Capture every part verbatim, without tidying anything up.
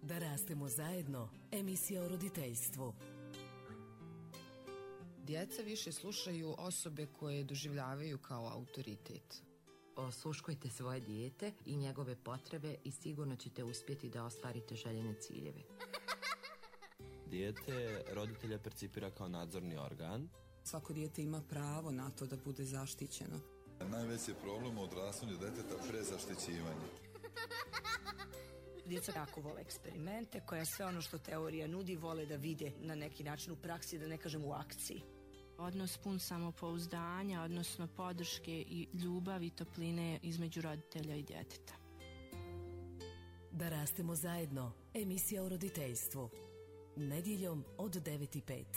Da rastemo zajedno, emisija o roditeljstvu. Djeca više slušaju osobe koje doživljavaju kao autoritet. Osluškujte svoje dijete i njegove potrebe i sigurno ćete uspjeti da ostvarite željene ciljeve. Dijete roditelja percipira kao nadzorni organ. Svako dijete ima pravo na to da bude zaštićeno. Najveći je problem u odrastanju djeteta prezaštićivanje. Djeca jako vole eksperimente, koja sve ono što teorija nudi vole da vide na neki način u praksi, da ne kažem u akciji. Odnos pun samopouzdanja, odnosno podrške i ljubavi i topline između roditelja i djeteta. Da rastemo zajedno, emisija o roditeljstvu. Nedjeljom od devet i pet.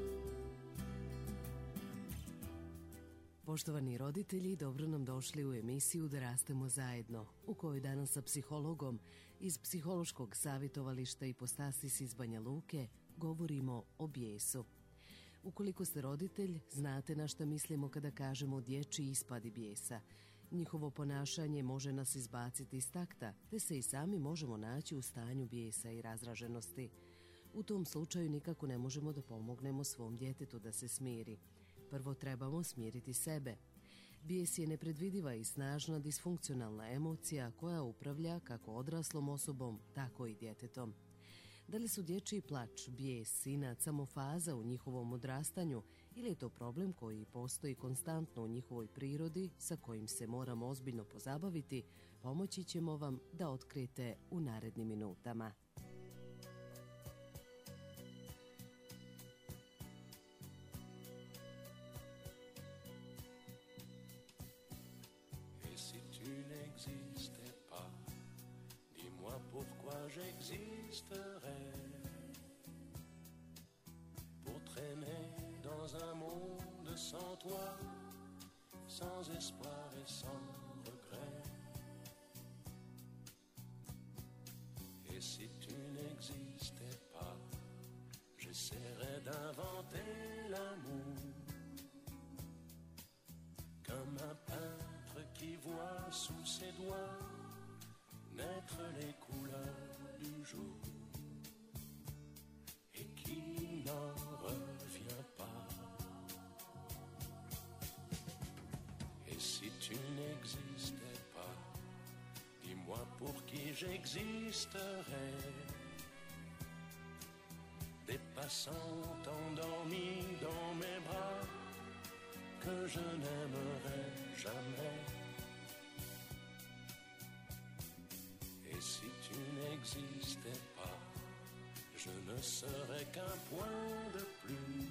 Poštovani roditelji, dobro nam došli u emisiju Da rastemo zajedno, u kojoj danas sa psihologom iz Psihološkog savjetovališta Ipostasis iz Banja Luke govorimo o bijesu. Ukoliko ste roditelj, znate na šta mislimo kada kažemo dječji ispadi bijesa. Njihovo ponašanje može nas izbaciti iz takta, te se i sami možemo naći u stanju bijesa i razraženosti. U tom slučaju nikako ne možemo da pomognemo svom djetetu da se smiri. Prvo trebamo smiriti sebe. Bijes je nepredvidiva i snažna disfunkcionalna emocija koja upravlja kako odraslom osobom, tako i djetetom. Da li su dječji plač, bijes, inat samo faza u njihovom odrastanju ili je to problem koji postoji konstantno u njihovoj prirodi sa kojim se moramo ozbiljno pozabaviti, pomoći ćemo vam da otkrijete u narednim minutama. Dis-moi pourquoi j'existerais pour traîner dans un monde sans toi, sans espoir et sans regret. Et si tu n'existais pas, j'essaierais d'inventer l'amour comme un peintre qui voit sous ses doigts naître les couleurs du jour et qui n'en revient pas. Et si tu n'existais pas, dis-moi pour qui j'existerais. Des passants endormis dans mes bras que je n'aimerais jamais. Et si tu n'existais pas, je ne serais qu'un point de plus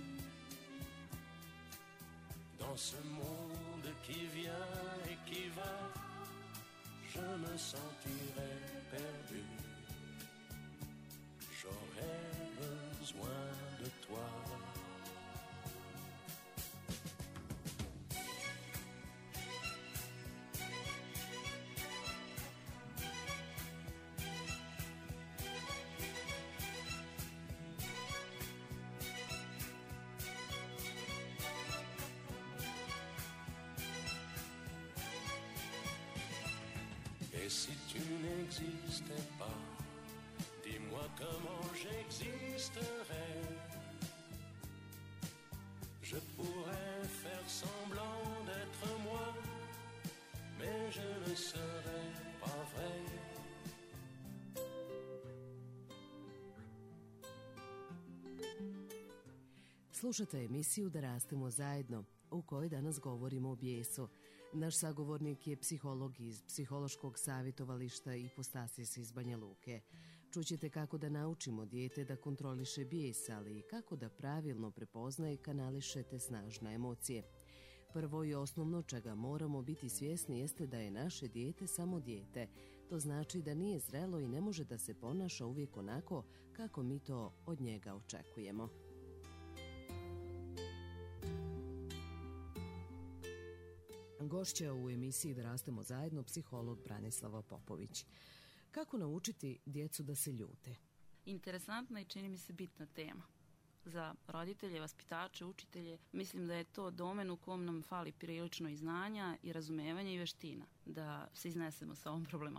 dans ce monde qui vient et qui va. Je me sentirais perdu. J'aurais besoin de toi. Et si tu n'existais pas, dis-moi comment j'existerais. Je pourrais faire semblant d'être moi, mais je ne serais pas vrai. Slušate emisiju Da rastemo zajedno, u kojoj danas govorimo o bijesu. Naš sagovornik je psiholog iz Psihološkog savjetovališta Ipostasis iz Banja Luke. Čućete kako da naučimo dijete da kontroliše bijes, ali i kako da pravilno prepozna i kanališe te snažne emocije. Prvo i osnovno čega moramo biti svjesni jeste da je naše dijete samo dijete. To znači da nije zrelo i ne može da se ponaša uvijek onako kako mi to od njega očekujemo. Gošća u emisiji Da rastemo zajedno, psiholog Branislava Popović. Kako naučiti djecu da se ljute? Interesantna i čini mi se bitna tema. Za roditelje, vaspitače, učitelje, mislim da je to domen u kom nam fali prilično i znanja i razumevanja i veština da se iznesemo sa ovom problematikom.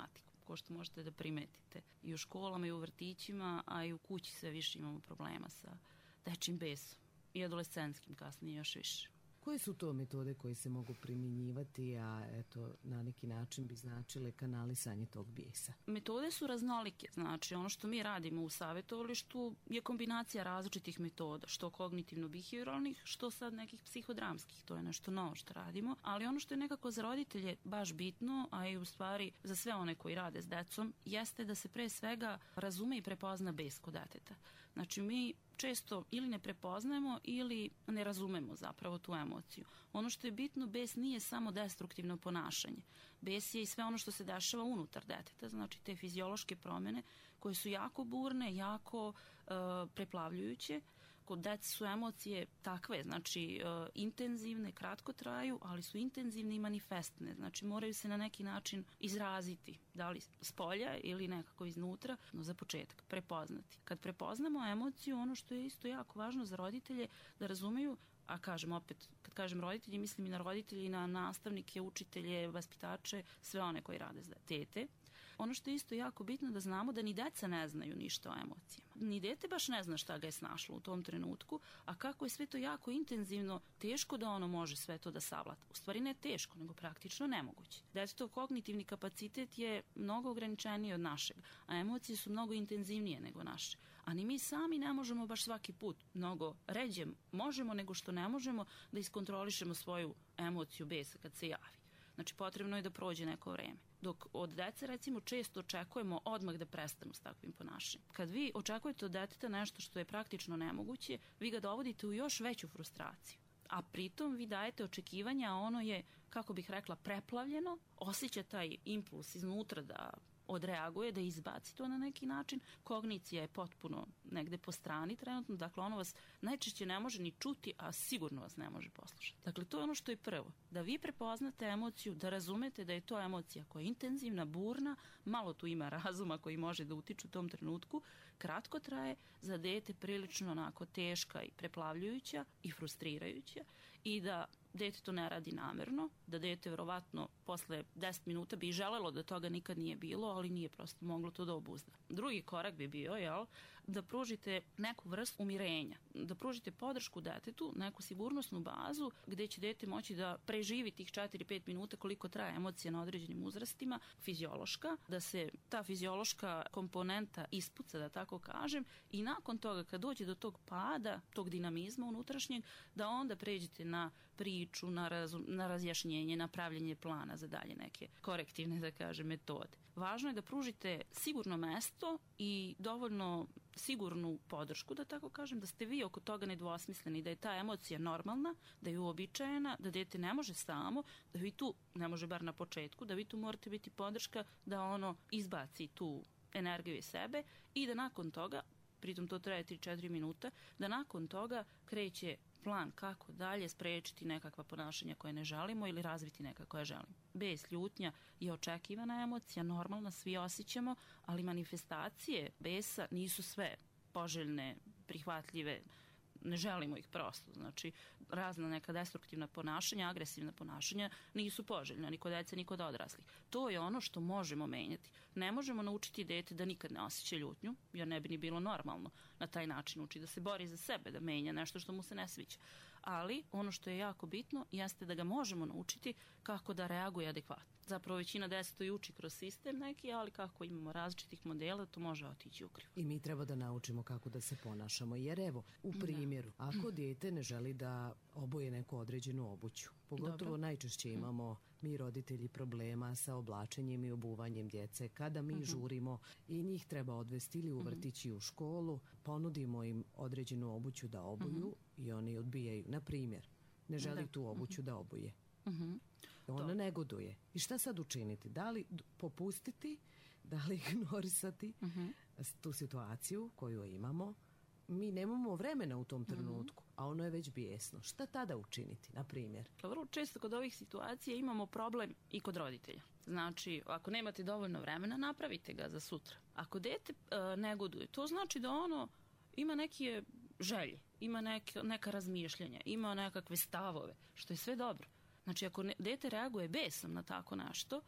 ko što možete da primetite. I u školama i u vrtićima, a i u kući sve više imamo problema sa dečjim besom. I adolescentskim kasnije još više. Koje su to metode koje se mogu primjenjivati, a eto, na neki način bi značile kanalisanje tog bijesa? Metode su raznolike, znači ono što mi radimo u savjetovalištu je kombinacija različitih metoda, što kognitivno-behavioralnih, što sad nekih psihodramskih, to je nešto novo što radimo, ali ono što je nekako za roditelje baš bitno, a i u stvari za sve one koji rade s decom, jeste da se pre svega razume i prepozna bes kod deteta. Znači mi često ili ne prepoznajemo ili ne razumemo zapravo tu emociju. Ono što je bitno, bes nije samo destruktivno ponašanje. Bes je i sve ono što se dešava unutar deteta, znači te fiziološke promjene koje su jako burne, jako uh, preplavljujuće. Kod dece su emocije takve, znači uh, intenzivne, kratko traju, ali su intenzivne i manifestne, znači moraju se na neki način izraziti, da li s polja ili nekako iznutra, no za početak prepoznati. Kad prepoznamo emociju, ono što je isto jako važno za roditelje da razumeju, a kažem opet, kad kažem roditelji, mislim i na roditelji, i na nastavnike, učitelje, vaspitače, sve one koji rade za dete. Ono što je isto jako bitno da znamo da ni deca ne znaju ništa o emocijama. Ni dete baš ne zna šta ga je snašlo u tom trenutku, a kako je sve to jako intenzivno, teško da ono može sve to da savlada. U stvari ne teško, nego praktično nemoguće. Detetov kognitivni kapacitet je mnogo ograničeniji od našeg, a emocije su mnogo intenzivnije nego naše. A ni mi sami ne možemo baš svaki put, mnogo ređe možemo nego što ne možemo da iskontrolišemo svoju emociju besa kad se javi. Znači potrebno je da prođe neko vreme. Dok od dece recimo često očekujemo odmah da prestanu s takvim ponašanjem. Kad vi očekujete od deteta nešto što je praktično nemoguće, vi ga dovodite u još veću frustraciju. A pritom vi dajete očekivanja, a ono je, kako bih rekla, preplavljeno, osjeća taj impuls iznutra da odreaguje, da izbaci to na neki način. Kognicija je potpuno negde po strani trenutno, dakle ono vas najčešće ne može ni čuti, a sigurno vas ne može poslušati. Dakle, to je ono što je prvo. Da vi prepoznate emociju, da razumete da je to emocija koja je intenzivna, burna, malo tu ima razuma koji može da utiče u tom trenutku, kratko traje, za dete prilično onako teška i preplavljujuća i frustrirajuća i da dete to ne radi namerno, da dete verovatno posle deset minuta bi želelo da toga nikad nije bilo, ali nije prosto moglo to da obuzda. Drugi korak bi bio, jel, da pružite neku vrstu umirenja, da pružite podršku detetu, neku sigurnosnu bazu gde će dete moći da preživi tih četiri do pet minuta koliko traje emocija na određenim uzrastima, fiziološka, da se ta fiziološka komponenta ispuca, da tako kažem, i nakon toga kad dođe do tog pada, tog dinamizma unutrašnjeg, da onda pređete na priču, na, razum, na razjašnjenje, na pravljenje plana za dalje neke korektivne, da kažem, metode. Važno je da pružite sigurno mesto i dovoljno sigurnu podršku, da tako kažem, da ste vi oko toga nedvosmisleni, da je ta emocija normalna, da je uobičajena, da dete ne može samo, da vi tu, ne može bar na početku, da vi tu morate biti podrška da ono izbaci tu energiju iz sebe i da nakon toga, pritom to traje tri do četiri minuta, da nakon toga kreće plan kako dalje sprečiti nekakva ponašanja koje ne želimo ili razviti neka koja želimo. Bes, ljutnja je očekivana emocija, normalna, svi osjećamo, ali manifestacije besa nisu sve poželjne, prihvatljive, ne želimo ih prosto. Znači, razna neka destruktivna ponašanja, agresivna ponašanja nisu poželjna, ni kod dece, ni kod odraslih. To je ono što možemo menjati. Ne možemo naučiti dete da nikad ne osjeća ljutnju, jer ne bi ni bilo normalno na taj način uči da se bori za sebe, da menja nešto što mu se ne sviđa. Ali ono što je jako bitno jeste da ga možemo naučiti kako da reaguje adekvatno. Zapravo većina dece to i uči kroz sistem neki, ali kako imamo različitih modela, to može otići u krivo. I mi treba da naučimo kako da se ponašamo, jer evo, u primjeru, da. Ako dijete ne želi da oboje neku određenu obuću, pogotovo Dobro. najčešće imamo mi roditelji problema sa oblačenjem i obuvanjem djece, kada mi uh-huh. žurimo i njih treba odvesti ili u vrtić i u školu, ponudimo im određenu obuću da obuju uh-huh. i oni odbijaju. Na primjer, ne želi da. tu obuću uh-huh. da obuje. Uh-huh. Ona to. negoduje. I šta sad učiniti? Da li popustiti, da li ignorisati uh-huh. tu situaciju koju imamo? Mi nemamo vremena u tom trenutku, uh-huh. a ono je već bijesno. Šta tada učiniti, na primjer? Vrlo često kod ovih situacija imamo problem i kod roditelja. Znači, ako nemate dovoljno vremena, napravite ga za sutra. Ako dete uh, negoduje, to znači da ono ima neke želje, ima neke, neka razmišljanja, ima nekakve stavove, što je sve dobro. Znači, ako ne, dete reaguje besom na tako nešto,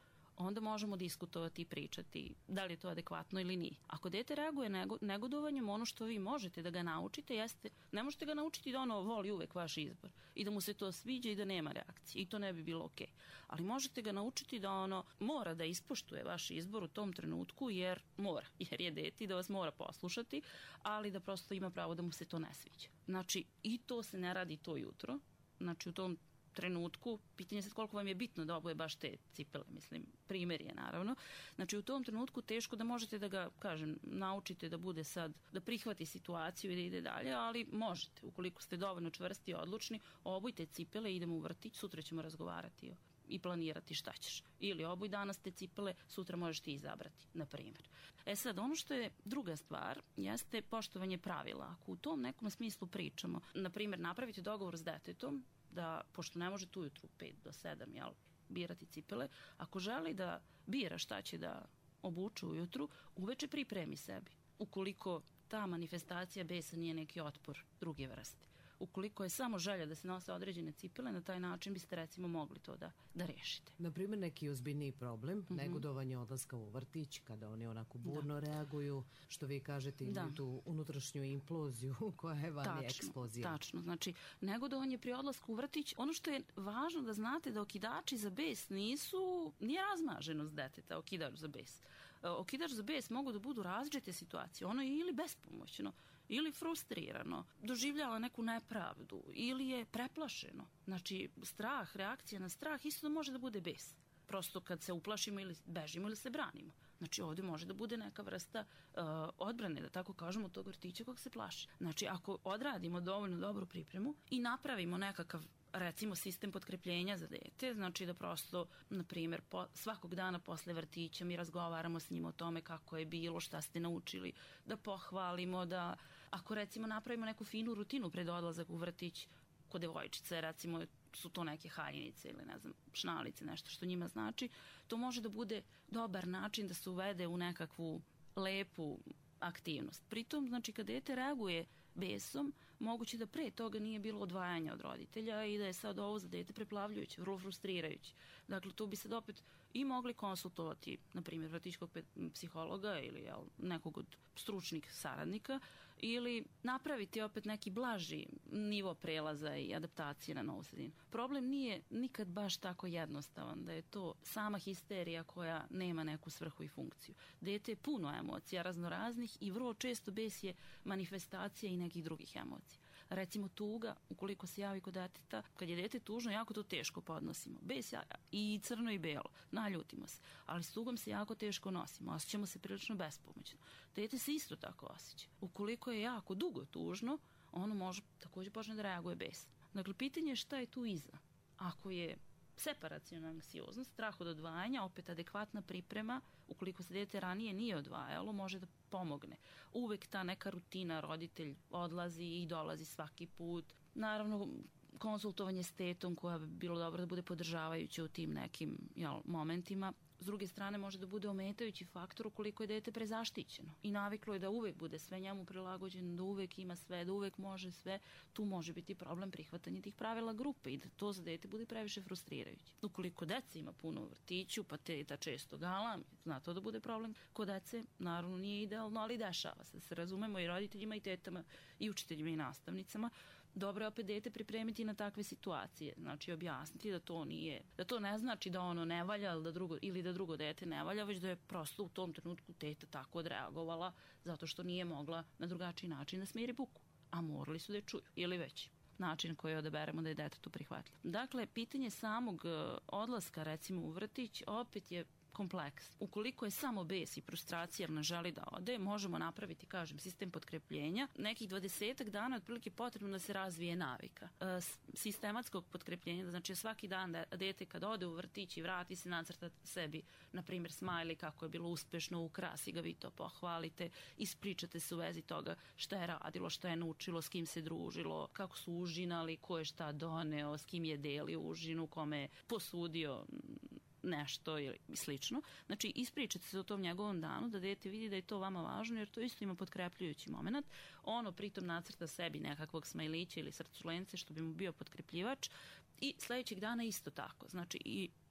onda možemo diskutovati i pričati da li je to adekvatno ili nije. Ako dete reaguje nego, negodovanjem, ono što vi možete da ga naučite jeste, ne možete ga naučiti da ono voli uvek vaš izbor i da mu se to sviđa i da nema reakcije i to ne bi bilo okej. Ali možete ga naučiti da ono mora da ispoštuje vaš izbor u tom trenutku jer mora, jer je dete i da vas mora poslušati, ali da prosto ima pravo da mu se to ne sviđa. Znači i to se ne radi to jutro, znači u tom trenutku, pitanje je sad koliko vam je bitno da obuje baš te cipele, mislim, primjer je naravno. Znači u tom trenutku teško da možete da ga, kažem, naučite da bude sad, da prihvati situaciju i da ide dalje, ali možete, ukoliko ste dovoljno čvrsti i odlučni, obujte cipele, idemo u vrtić, sutra ćemo razgovarati o, i planirati šta ćeš. Ili obuj danas te cipele, sutra možeš ti izabrati, na primjer. E sad, ono što je druga stvar, jeste poštovanje pravila. Ako u tom nekom smislu pričamo, na primjer, napravite dogovor s detetom, da, pošto ne možete ujutru pet do sedam, jel, birati cipele, ako želi da bira šta će da obuče ujutru, uveče pripremi sebi. Ukoliko ta manifestacija besa nije neki otpor druge vrste. Ukoliko je samo želja da se nose određene cipele, na taj način biste recimo mogli to da, da rešite. Naprimjer, neki ozbiljniji problem, mm-hmm. negodovanje odlaska u vrtić, kada oni onako burno da. reaguju, što vi kažete, imaju da. tu unutrašnju imploziju koja je vani eksplozija. Tačno, znači negodovanje pri odlasku u vrtić, ono što je važno da znate da okidači za bes nisu, nije razmaženost deteta, okidač za bes. Okidač za bes mogu da budu različite situacije, ono je ili bespomoćno, ili frustrirano, doživljava neku nepravdu, ili je preplašeno. Znači, strah, reakcija na strah isto može da bude bes. Prosto kad se uplašimo ili bežimo ili se branimo. Znači, ovdje može da bude neka vrsta uh, odbrane, da tako kažemo, tog vrtića kog se plaši. Znači, ako odradimo dovoljno dobru pripremu i napravimo nekakav, recimo, sistem potkrepljenja za dete, znači da prosto, na primjer, po, svakog dana posle vrtića mi razgovaramo s njim o tome kako je bilo, šta ste naučili, da pohvalimo, da ako recimo napravimo neku finu rutinu pred odlazak u vrtić, kod devojčice, recimo su to neke haljinice ili ne znam, šnalice, nešto što njima znači, to može da bude dobar način da se uvede u nekakvu lepu aktivnost. Pritom, znači, kad dete reaguje besom, moguće da pre toga nije bilo odvajanja od roditelja i da je sad ovo za dete preplavljujuće, vrlo frustrirajuće. Dakle, tu bi se opet i mogli konsultovati, na primjer, vrtićkog psihologa ili jel, nekog od stručnih saradnika ili napraviti opet neki blaži nivo prelaza i adaptacije na novu sredinu. Problem nije nikad baš tako jednostavan, da je to sama histerija koja nema neku svrhu i funkciju. Dete je puno emocija raznoraznih i vrlo često bes je manifestacija i nekih drugih emocija. Recimo tuga, ukoliko se javi kod deteta, kad je dete tužno, jako to teško podnosimo. Bes i crno i belo, naljutimo se, ali s tugom se jako teško nosimo, osjećamo se prilično bespomoćno. Dete se isto tako osjeća. Ukoliko je jako dugo tužno, ono može također počne da reaguje bes. Dakle, pitanje je šta je tu iza. Ako je separaciona anksioznost, strah od odvajanja, opet adekvatna priprema, ukoliko se dete ranije nije odvajalo, može da pomogne. Uvek ta neka rutina, roditelj odlazi i dolazi svaki put. Naravno, konsultovanje s tetom koja bi bilo dobro da bude podržavajuće u tim nekim jel, momentima. S druge strane može da bude ometajući faktor ukoliko je dete prezaštićeno i naviklo je da uvek bude sve njemu prilagođeno, da uvek ima sve, da uvek može sve. Tu može biti problem prihvatanja tih pravila grupe i da to za dete bude previše frustrirajuće. Ukoliko dece ima puno u vrtiću, pa teta često galami, zna to da bude problem. Kod dece, naravno, nije idealno, ali dešava se. Da se razumemo i roditeljima i tetama i učiteljima i nastavnicama. Dobro je opet dete pripremiti na takve situacije, znači objasniti da to nije, da to ne znači da ono ne valja ili da drugo, ili da drugo dete ne valja, već da je prosto u tom trenutku teta tako odreagovala zato što nije mogla na drugačiji način da smiri buku, a morali su da je čuju ili već način koji odaberemo da je detetu prihvatljiv. Dakle, pitanje samog odlaska recimo u vrtić opet je kompleks. Ukoliko je samo bes i frustracija jer ne želi da ode, možemo napraviti, kažem, sistem potkrepljenja. Nekih dvadesetak dana otprilike potrebno da se razvije navika. E, sistematskog potkrepljenja, znači svaki dan da dete kad ode u vrtić i vrati se nacrta sebi, na primjer, smajli kako je bilo uspešno, ukrasi ga, vi to pohvalite, ispričate se u vezi toga šta je radilo, šta je naučilo, s kim se družilo, kako su užinali, ko je šta doneo, s kim je delio užinu, kome je posudio nešto ili slično. Znači, ispričate se o tom njegovom danu, da dete vidi da je to vama važno, jer to isto ima potkrepljujući moment. Ono pritom nacrta sebi nekakvog smajlića ili srculence, što bi mu bio potkrepljivač. I sljedećeg dana isto tako. Znači, i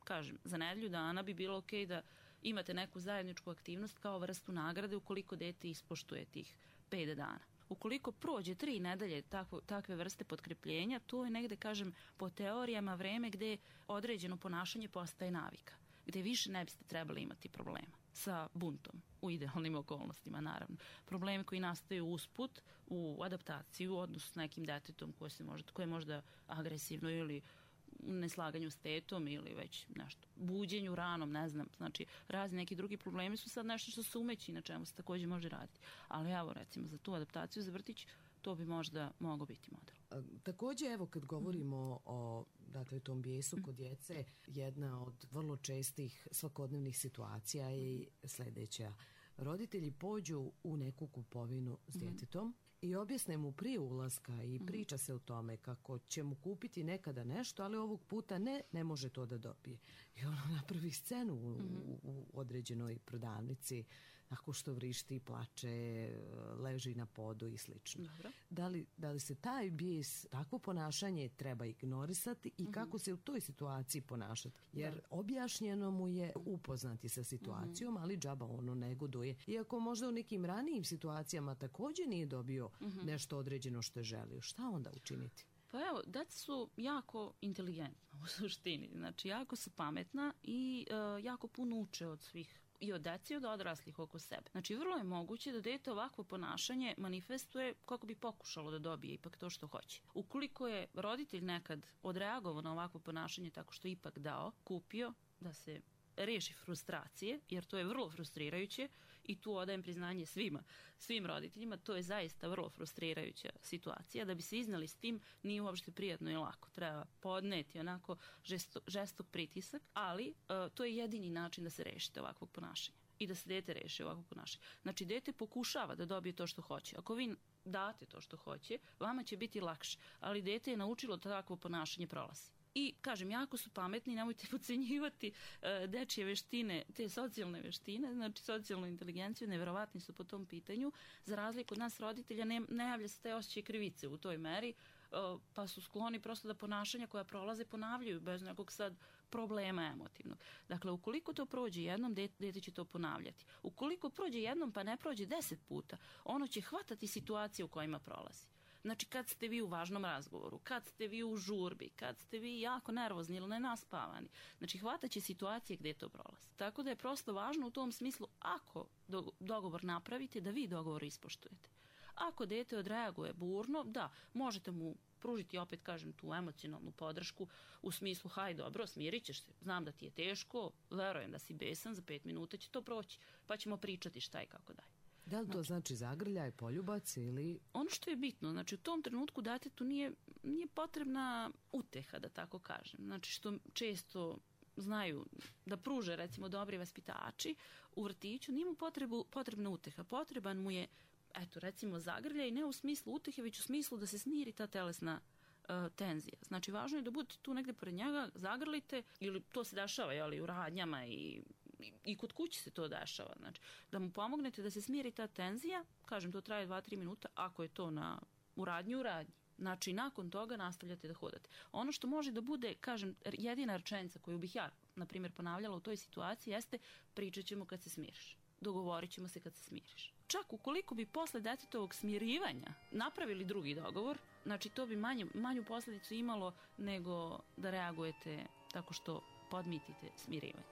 kažem, za nedelju dana bi bilo okej da imate neku zajedničku aktivnost kao vrstu nagrade ukoliko dete ispoštuje tih pet dana. Ukoliko prođe tri nedelje takvo, takve vrste potkrepljenja, to je negde, kažem, po teorijama vreme gde određeno ponašanje postaje navika, gde više ne biste trebali imati problema sa buntom, u idealnim okolnostima, naravno. Problemi koji nastaju usput u adaptaciju, odnosno s nekim detetom koje, se možda, koje je možda agresivno ili u neslaganju s tetom ili već nešto, buđenju ranom, ne znam, znači razni neki drugi problemi su sad nešto što se umeći, na čemu se takođe može raditi. Ali evo, recimo, za tu adaptaciju za vrtić, to bi možda mogao biti model. A, takođe, evo, kad govorimo o, dakle, tom bijesu kod djece, jedna od vrlo čestih svakodnevnih situacija je sledeća. Roditelji pođu u neku kupovinu s djetetom i objasne mu prije ulaska i priča se o tome kako će mu kupiti nekada nešto, ali ovog puta ne, ne može to da dobije. I ono napravi scenu u, u, u određenoj prodavnici, tako što vrišti, plače, leži na podu i slično. Da li, da li se taj bijes, takvo ponašanje treba ignorisati i kako se u toj situaciji ponašati? Jer objašnjeno mu je upoznati sa situacijom, ali džaba ono negoduje. Iako možda u nekim ranijim situacijama takođe nije dobio nešto određeno što je želio. Šta onda učiniti? Pa evo, deca su jako inteligentna u suštini. Znači, jako su pametna i uh, jako puno uče od svih i od deci i od odraslih oko sebe. Znači, vrlo je moguće da dete ovakvo ponašanje manifestuje kako bi pokušalo da dobije ipak to što hoće. Ukoliko je roditelj nekad odreagovao na ovakvo ponašanje tako što ipak dao, kupio da se reši frustracije, jer to je vrlo frustrirajuće i tu odajem priznanje svima, svim roditeljima, to je zaista vrlo frustrirajuća situacija. Da bi se iznali s tim nije uopšte prijatno i lako. Treba podneti onako žesto, žestok pritisak, ali uh, to je jedini način da se rešite ovakvog ponašanja i da se dete reši ovakvog ponašanja. Znači, dete pokušava da dobije to što hoće. Ako vi date to što hoće, vama će biti lakše, ali dete je naučilo da takvo ponašanje prolazi. I, kažem, jako su pametni, nemojte podcenjivati uh, dečje veštine, te socijalne veštine, znači socijalnu inteligenciju, neverovatni su po tom pitanju. Za razliku od nas roditelja ne, ne javlja se taj osjećaj krivice u toj meri, uh, pa su skloni prosto da ponašanja koja prolaze ponavljaju bez nekog sad problema emotivnog. Dakle, ukoliko to prođe jednom, dete, dete će to ponavljati. Ukoliko prođe jednom pa ne prođe deset puta, ono će hvatati situacije u kojima prolazi. Znači, kad ste vi u važnom razgovoru, kad ste vi u žurbi, kad ste vi jako nervozni ili nenaspavani, znači, hvataće situacije gde to prolazi. Tako da je prosto važno u tom smislu, ako dogovor napravite, da vi dogovor ispoštujete. Ako dete odreaguje burno, da, možete mu pružiti, opet kažem, tu emocionalnu podršku u smislu, haj, dobro, smirit ćeš se, znam da ti je teško, verujem da si besan, za pet minuta će to proći, pa ćemo pričati šta i kako dalje. Da li to znači, znači zagrljaj, poljubac ili... Ono što je bitno, znači u tom trenutku detetu nije, nije potrebna uteha, da tako kažem. Znači što često znaju da pruže, recimo, dobri vaspitači u vrtiću, nije mu potrebu, potrebna uteha. Potreban mu je, eto, recimo, zagrljaj, ne u smislu utehe, već u smislu da se smiri ta telesna uh, tenzija. Znači, važno je da budete tu negde pored njega, zagrlite, ili to se dešava, jeli, u radnjama i i kod kuće se to dešava, znači, da mu pomognete da se smiri ta tenzija, kažem, to traje dva do tri minuta, ako je to na, u radnji, u radnji. Znači, nakon toga nastavljate da hodate. Ono što može da bude, kažem, jedina rečenica koju bih ja, na primjer, ponavljala u toj situaciji, jeste pričat ćemo kad se smiriš. Dogovorit ćemo se kad se smiriš. Čak ukoliko bi posle detetovog smirivanja napravili drugi dogovor, znači, to bi manje, manju posledicu imalo nego da reagujete tako što podmitite smirivanje.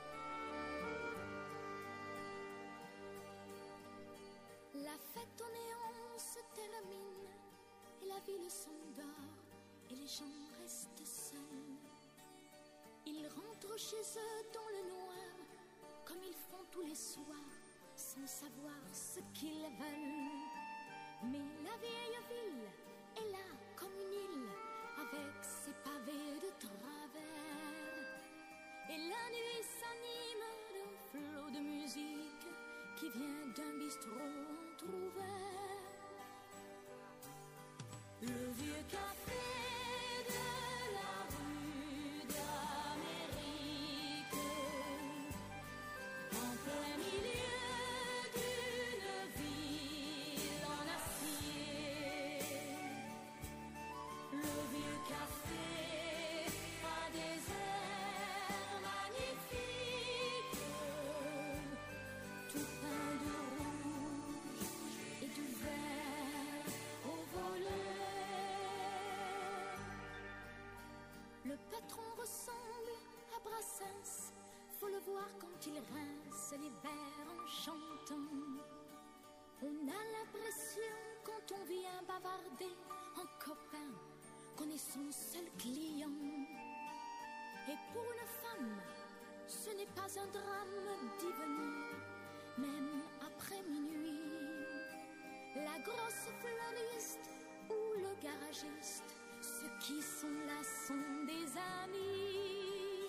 La fête au néon se termine et la ville s'endort et les gens restent seuls. Ils rentrent chez eux dans le noir comme ils font tous les soirs sans savoir ce qu'ils veulent. Mais la vieille ville est là comme une île avec ses pavés de travers. Et la nuit s'anime d'un flot de musique qui vient d'un bistrot entrouvert. Le vieux café de la rue d'Amérique, en plein milieu d'une ville en acier. Le vieux café a des airs les vers en chantant. On a l'impression quand on vient bavarder en copain qu'on est son seul client. Et pour une femme, ce n'est pas un drame d'y venir, même après minuit. La grosse fleuriste ou le garagiste, ceux qui sont là sont des amis.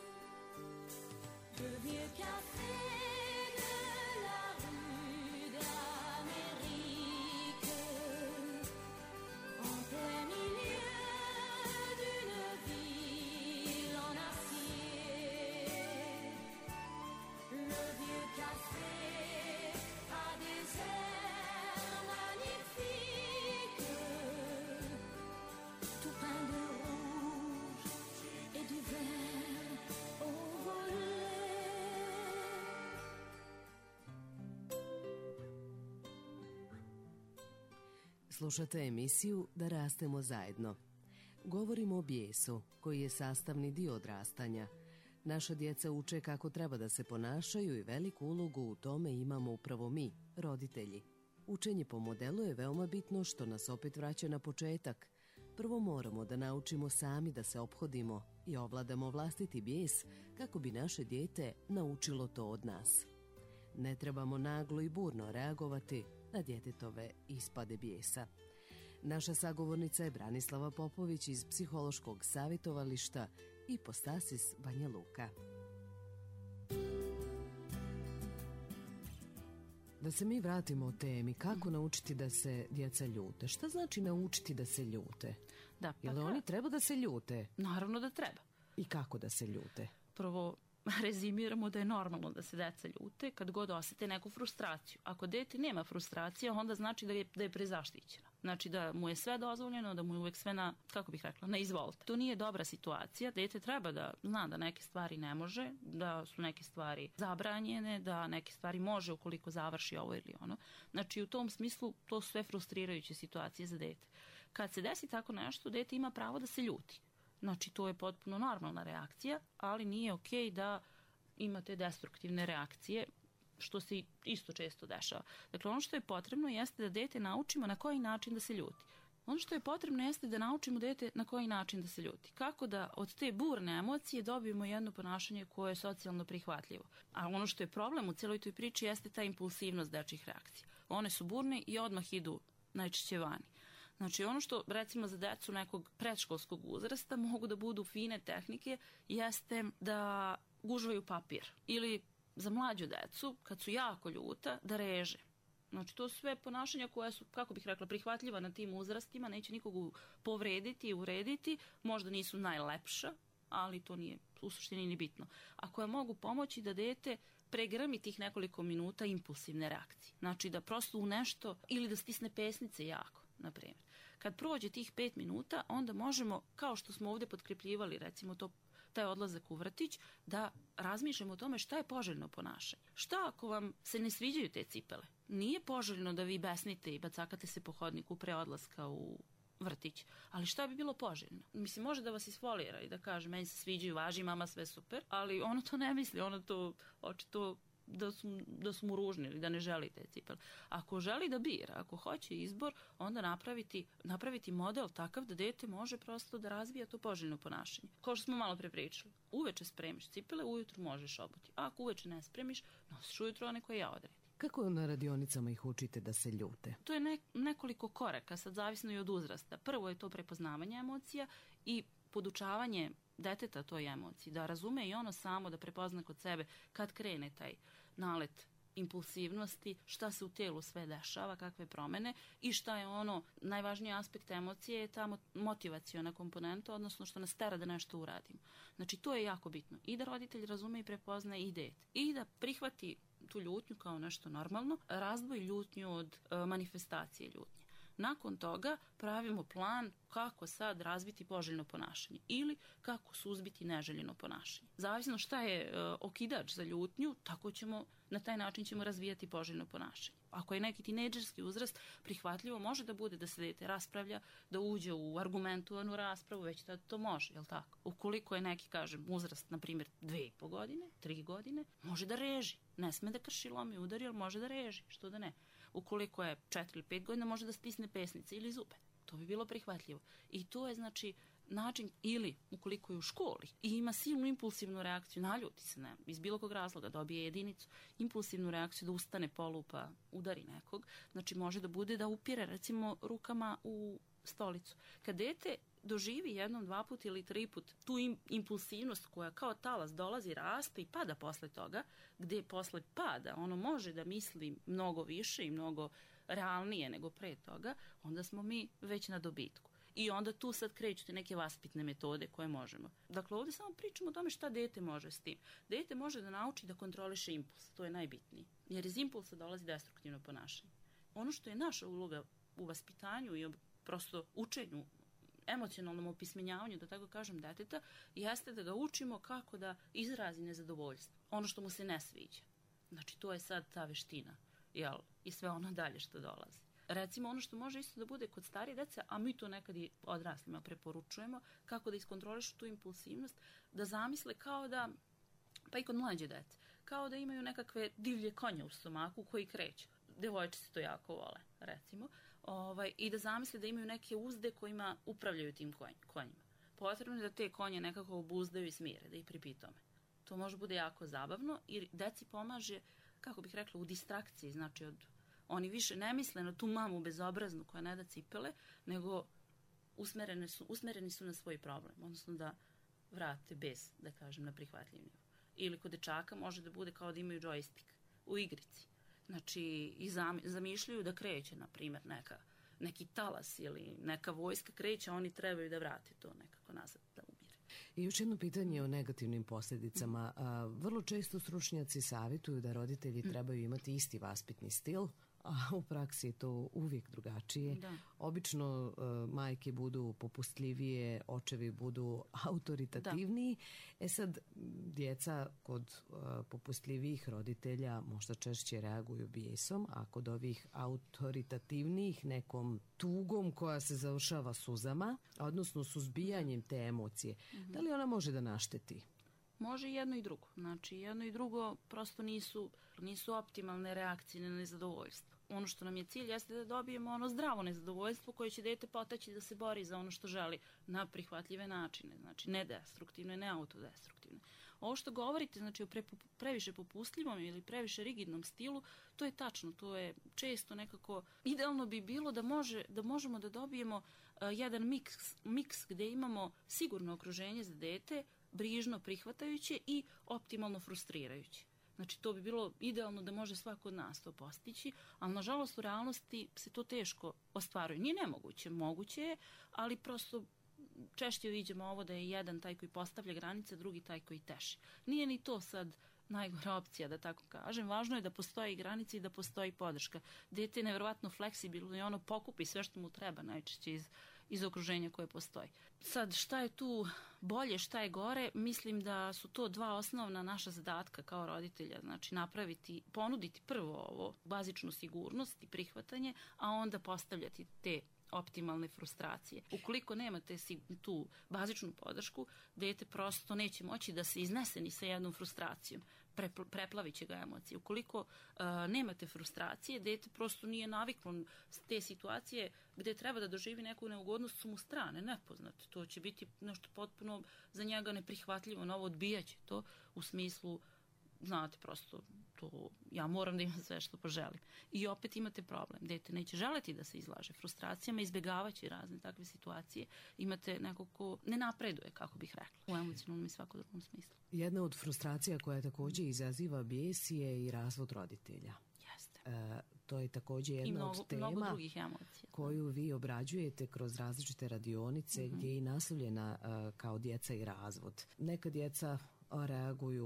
Le vieux café de la rue d'Amérique, en plein milieu d'une ville en acier. Le vieux café a des airs magnifiques, tout peint de rouge et du vert au volet. Slušate emisiju Da rastemo zajedno. Govorimo o bijesu, koji je sastavni dio odrastanja. Naša djeca uče kako treba da se ponašaju i veliku ulogu u tome imamo upravo mi, roditelji. Učenje po modelu je veoma bitno, što nas opet vraća na početak. Prvo moramo da naučimo sami da se ophodimo i ovladamo vlastiti bijes kako bi naše dijete naučilo to od nas. Ne trebamo naglo i burno reagovati na djetetove ispade bijesa. Naša sagovornica je Branislava Popović iz Psihološkog savjetovališta Ipostasis Banja Luka. Da se mi vratimo o temi, kako naučiti da se djeca ljute? Šta znači naučiti da se ljute? Da, pa Jel oni treba da se ljute? Naravno da treba. I kako da se ljute? Prvo, rezimiramo da je normalno da se deca ljute kad god osete neku frustraciju. Ako dete nema frustracije, onda znači da je, da je prezaštićeno. Znači da mu je sve dozvoljeno, da mu je uvek sve na, kako bih rekla, na izvolte. To nije dobra situacija. Dete treba da zna da neke stvari ne može, da su neke stvari zabranjene, da neke stvari može ukoliko završi ovo ili ono. Znači u tom smislu to su sve frustrirajuće situacije za dete. Kad se desi tako nešto, dete ima pravo da se ljuti. Znači, to je potpuno normalna reakcija, ali nije okej da imate destruktivne reakcije, što se isto često dešava. Dakle, ono što je potrebno jeste da dete naučimo na koji način da se ljuti. Ono što je potrebno jeste da naučimo dete na koji način da se ljuti. Kako da od te burne emocije dobijemo jedno ponašanje koje je socijalno prihvatljivo. A ono što je problem u cijeloj toj priči jeste ta impulsivnost dečjih reakcija. One su burne i odmah idu najčešće vani. Znači, ono što, recimo, za decu nekog predškolskog uzrasta mogu da budu fine tehnike jeste da gužvaju papir. Ili za mlađu decu, kad su jako ljuta, da reže. Znači, to su sve ponašanja koja su, kako bih rekla, prihvatljiva na tim uzrastima, neće nikog povrediti i urediti, možda nisu najlepša, ali to nije u suštini ni bitno. A koja mogu pomoći da dete pregrami tih nekoliko minuta impulsivne reakcije. Znači, da prosto u nešto, ili da stisne pesnice jako, na primjer. Kad prođe tih pet minuta, onda možemo, kao što smo ovdje potkrepljivali, recimo to, taj odlazak u vrtić, da razmišljamo o tome šta je poželjno ponašanje. Šta ako vam se ne sviđaju te cipele? Nije poželjno da vi besnite i bacakate se po hodniku pre odlaska u vrtić, ali šta bi bilo poželjno? Mislim, može da vas isfolira i da kaže meni se sviđaju, važi mama, sve super, ali ono to ne misli, ono to očito da su, da su mu ružni ili da ne želi te cipele. Ako želi da bira, ako hoće izbor, onda napraviti, napraviti model takav da dete može prosto da razvija to poželjno ponašanje. Kao što smo malo pre pričali, uveče spremiš cipele, ujutru možeš obuti. A ako uveče ne spremiš, nosiš ujutru one koje ja odredim. Kako na radionicama ih učite da se ljute? To je ne, nekoliko koraka, sad zavisno i od uzrasta. Prvo je to prepoznavanje emocija i podučavanje deteta toj emociji, da razume i ono samo, da prepozna kod sebe kad krene taj nalet impulsivnosti, šta se u telu sve dešava, kakve promene i šta je ono, najvažniji aspekt emocije je ta motivaciona komponenta, odnosno što nas tera da nešto uradimo. Znači, to je jako bitno. I da roditelj razume i prepozna i dete. I da prihvati tu ljutnju kao nešto normalno, razdvoji ljutnju od e, manifestacije ljutnje. nakon toga pravimo plan kako sad razviti poželjno ponašanje ili kako suzbiti neželjeno ponašanje. Zavisno šta je uh, okidač za ljutnju, tako ćemo, na taj način ćemo razvijati poželjno ponašanje. Ako je neki tinejdžerski uzrast, prihvatljivo može da bude da se dete raspravlja, da uđe u argumentovanu raspravu, već da to može, jel tako? Ukoliko je neki, kažem, uzrast, na primjer, dve i po godine, tri godine, može da reži. Ne sme da krši, lomi, udari, ali može da reži, što da ne. Ukoliko je četiri ili pet godina, može da stisne pesnice ili zube. To bi bilo prihvatljivo. I to je, znači, način, ili ukoliko je u školi i ima silnu impulsivnu reakciju, naljuti se, ne, iz bilo kog razloga, dobije jedinicu, impulsivnu reakciju da ustane, polupa, udari nekog, znači može da bude da upire, recimo, rukama u stolicu. Kad dete doživi jednom, dva put ili tri put tu im, impulsivnost koja kao talas dolazi, raste i pada posle toga, gde posle pada ono može da misli mnogo više i mnogo realnije nego pre toga, onda smo mi već na dobitku. I onda tu sad kreću neke vaspitne metode koje možemo. Dakle, ovdje samo pričamo o tome šta dete može s tim. Dete može da nauči da kontroliše impuls, to je najbitnije. Jer iz impulsa dolazi destruktivno ponašanje. Ono što je naša uloga u vaspitanju i prosto učenju, emocionalnom opismenjavanju, da tako kažem, deteta, jeste da ga učimo kako da izrazi nezadovoljstvo. Ono što mu se ne sviđa. Znači, to je sad ta veština, jel? I sve ono dalje što dolazi. Recimo, ono što može isto da bude kod starije dece, a mi to nekad i odraslima preporučujemo, kako da iskontrolišu tu impulsivnost, da zamisle kao da, pa i kod mlađe dece, kao da imaju nekakve divlje konje u stomaku koji kreću. Devojčice to jako vole, recimo. Ovaj, I da zamisle da imaju neke uzde kojima upravljaju tim konjima. Potrebno je da te konje nekako obuzdaju i smire, da ih pripitome. To može bude jako zabavno i deci pomaže, kako bih rekla, u distrakciji, znači od oni više ne misle na tu mamu bezobraznu koja ne da cipele, nego usmereni su, usmereni su na svoj problem, odnosno da vrate bes, da kažem, na prihvatljiv nivo. Ili kod dečaka može da bude kao da imaju džojstik u igrici. Znači, i zamišljaju da kreće, na primjer, neka, neki talas ili neka vojska kreće, a oni trebaju da vrate to nekako nazad, da umire. I još jedno pitanje o negativnim posljedicama. A, vrlo često stručnjaci savjetuju da roditelji trebaju imati isti vaspitni stil, a u praksi je to uvijek drugačije. Da. Obično uh, majke budu popustljivije, očevi budu autoritativniji. Da. E sad, djeca kod uh, popustljivijih roditelja možda češće reaguju bijesom, a kod ovih autoritativnijih nekom tugom koja se završava suzama, odnosno suzbijanjem te emocije. Mm-hmm. Da li ona može da našteti? Može i jedno i drugo. Znači, jedno i drugo prosto nisu, nisu optimalne reakcije na nezadovoljstvo. Ono što nam je cilj jeste da dobijemo ono zdravo nezadovoljstvo koje će dete potaći da se bori za ono što želi na prihvatljive načine. Znači, ne destruktivne, ne autodestruktivne. Ovo što govorite, znači, o pre, previše popustljivom ili previše rigidnom stilu, to je tačno. To je često nekako, idealno bi bilo da, može, da možemo da dobijemo uh, jedan miks, miks gde imamo sigurno okruženje za dete, brižno prihvatajuće i optimalno frustrirajuće. Znači, to bi bilo idealno da može svako od nas to postići, ali nažalost u realnosti se to teško ostvaruje. Nije nemoguće, moguće je, ali prosto češće vidimo ovo da je jedan taj koji postavlja granice, drugi taj koji teši. Nije ni to sad najgora opcija, da tako kažem. Važno je da postoji granice i da postoji podrška. Dete je nevjerovatno fleksibilno i ono pokupi sve što mu treba najčešće iz iz okruženja koje postoji. Sad, šta je tu bolje, šta je gore? Mislim da su to dva osnovna naša zadatka kao roditelja. Znači, napraviti, ponuditi prvo ovo, bazičnu sigurnost i prihvatanje, a onda postavljati te optimalne frustracije. Ukoliko nemate tu bazičnu podršku, dete prosto neće moći da se iznese ni sa jednom frustracijom. Prepl- preplavit će ga emocije. Ukoliko uh, nemate frustracije, dete prosto nije naviklo s te situacije gde treba da doživi neku neugodnost, su mu strane, nepoznate. To će biti nešto potpuno za njega neprihvatljivo, novo odbijaće to u smislu, znate, prosto to, ja moram da imam sve što poželim. I opet imate problem. Dete neće želeti da se izlaže frustracijama, izbjegavaće razne takve situacije. Imate nekog ko ne napreduje, kako bih rekla, u emocionalnom i svakom drugom smislu. Jedna od frustracija koja također izaziva bijes je i razvod roditelja. Jeste. E, to je također jedna mnogo, od tema koju vi obrađujete kroz različite radionice, mm-hmm. gdje je naslovljena uh, kao djeca i razvod. Neka djeca reaguju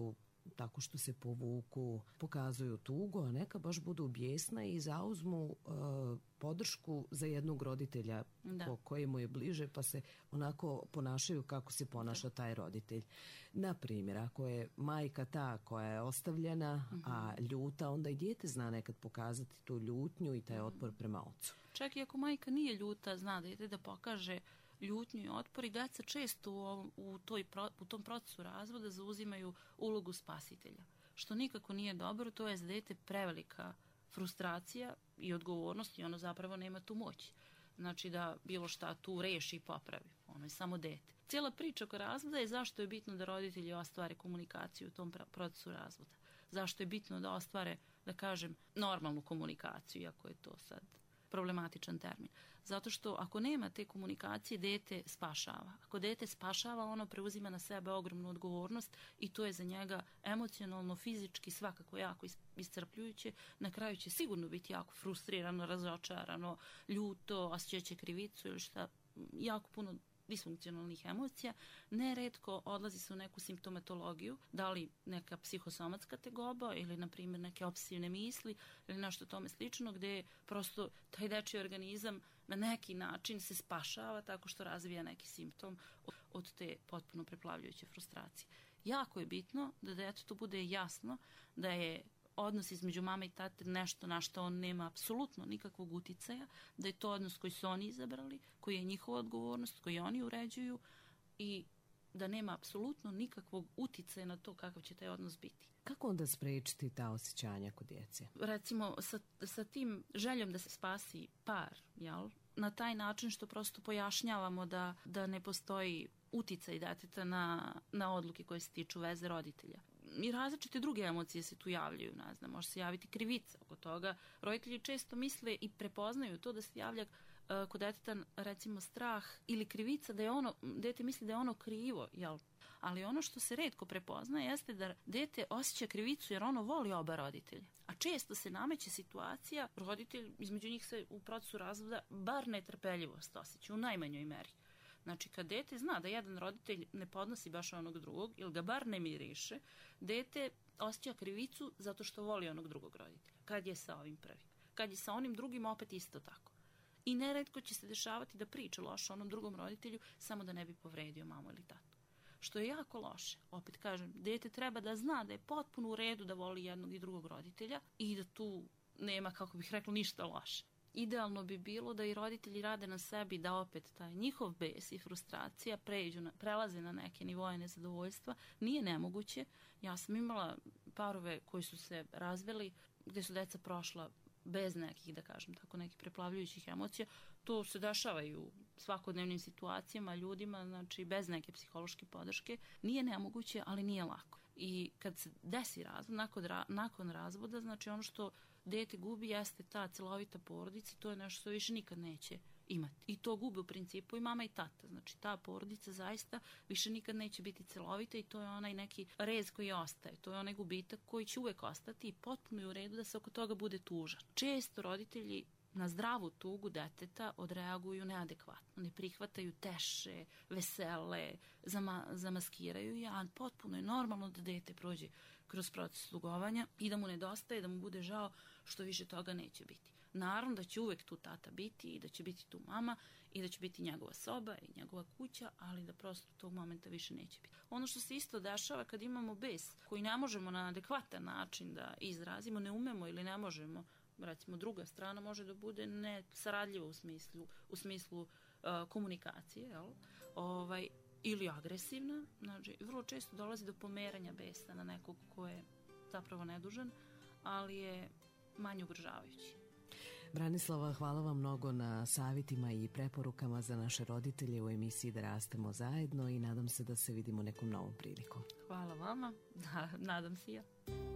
tako što se povuku, pokazuju tugu, a neka baš budu bijesna i zauzmu uh, podršku za jednog roditelja ko, kojemu je bliže, pa se onako ponašaju kako se ponaša taj roditelj. Na primjer, ako je majka ta koja je ostavljena, uh-huh. a ljuta, onda i dijete zna nekad pokazati tu ljutnju i taj otpor prema ocu. Čak i ako majka nije ljuta, zna dijete da pokaže ljutnju i otpor i deca često u, ovom, u, toj, u tom procesu razvoda zauzimaju ulogu spasitelja. Što nikako nije dobro, to je za dete prevelika frustracija i odgovornost i ono zapravo nema tu moć. Znači da bilo šta tu reši i popravi. Ono je samo dete. Cijela priča oko razvoda je zašto je bitno da roditelji ostvare komunikaciju u tom procesu razvoda. Zašto je bitno da ostvare, da kažem, normalnu komunikaciju, iako je to sad problematičan termin. Zato što ako nema te komunikacije, dete spašava. Ako dete spašava, ono preuzima na sebe ogromnu odgovornost i to je za njega emocionalno, fizički, svakako jako iscrpljujuće. Na kraju će sigurno biti jako frustrirano, razočarano, ljuto, osjećaće krivicu ili šta, jako puno disfunkcionalnih emocija. Neretko odlazi se u neku simptomatologiju, da li neka psihosomatska tegoba ili, na primjer, neke obsesivne misli ili nešto tome slično, gdje prosto taj dečiji organizam na neki način se spašava tako što razvija neki simptom od te potpuno preplavljujuće frustracije. Jako je bitno da detetu bude jasno da je odnos između mame i tate nešto na što on nema apsolutno nikakvog uticaja, da je to odnos koji su oni izabrali, koji je njihova odgovornost, koji oni uređuju i da nema apsolutno nikakvog uticaja na to kakav će taj odnos biti. Kako onda sprečiti ta osjećanja kod djece? Recimo, sa, sa tim željom da se spasi par, jel? Na taj način što prosto pojašnjavamo da, da ne postoji uticaj deteta na, na odluke koje se tiču veze roditelja. I različite druge emocije se tu javljaju, ne znam, može se javiti krivica oko toga. Roditelji često misle i prepoznaju to da se javlja uh, kod deteta, recimo, strah ili krivica, da je ono, dete misli da je ono krivo, jel? Ali ono što se retko prepozna jeste da dete osjeća krivicu jer ono voli oba roditelja. A često se nameće situacija, roditelj, između njih se u procesu razvoda bar netrpeljivost osjeća u najmanjoj meri. Znači, kad dete zna da jedan roditelj ne podnosi baš onog drugog ili ga bar ne miriše, dete osjeća krivicu zato što voli onog drugog roditelja. Kad je sa ovim prvim. Kad je sa onim drugim, opet isto tako. I neretko će se dešavati da priča loše onom drugom roditelju samo da ne bi povredio mamu ili tatu. Što je jako loše. Opet kažem, dete treba da zna da je potpuno u redu da voli jednog i drugog roditelja i da tu nema, kako bih rekla, ništa loše. Idealno bi bilo da i roditelji rade na sebi, da opet taj njihov bes i frustracija pređu na, prelaze na neke nivoje nezadovoljstva. Nije nemoguće. Ja sam imala parove koji su se razveli, gdje su deca prošla bez nekih, da kažem tako, nekih preplavljujućih emocija. To se dešava i u svakodnevnim situacijama, ljudima, znači bez neke psihološke podrške. Nije nemoguće, ali nije lako. I kad se desi razvod, nakon, ra, nakon razvoda, znači ono što dete gubi jeste ta celovita porodica, to je nešto što više nikad neće imati. I to gubi u principu i mama i tata. Znači ta porodica zaista više nikad neće biti celovita i to je onaj neki rez koji ostaje. To je onaj gubitak koji će uvek ostati i potpuno je u redu da se oko toga bude tužan. Često roditelji na zdravu tugu deteta odreaguju neadekvatno, ne prihvataju, teše, vesele, zama, zamaskiraju je, a potpuno je normalno da dete prođe kroz proces tugovanja i da mu nedostaje, da mu bude žao što više toga neće biti. Naravno da će uvek tu tata biti i da će biti tu mama i da će biti njegova soba i njegova kuća, ali da prosto tog momenta više neće biti. Ono što se isto dešava kad imamo bes koji ne možemo na adekvatan način da izrazimo, ne umemo ili ne možemo, recimo druga strana može da bude nesaradljiva u smislu, u smislu uh, komunikacije, jel? Ovaj, ili agresivna, znači vrlo često dolazi do pomeranja besa na nekog ko je zapravo nedužan, ali je manje ugrožavajući. Branislava, hvala vam mnogo na savjetima i preporukama za naše roditelje u emisiji Da rastemo zajedno i nadam se da se vidimo nekom novom prilikom. Hvala vama, da, nadam se ja.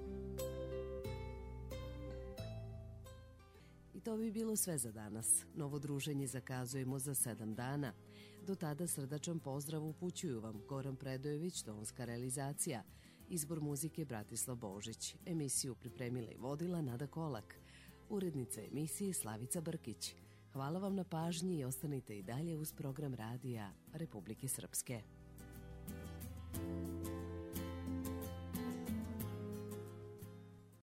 I to bi bilo sve za danas. Novo druženje zakazujemo za sedam dana. Do tada srdačan pozdrav upućuju vam Goran Predojević, tonska realizacija, izbor muzike Bratislav Božić, emisiju pripremila i vodila Nada Kolak, urednica emisije Slavica Brkić. Hvala vam na pažnji i ostanite i dalje uz program radija Republike Srpske.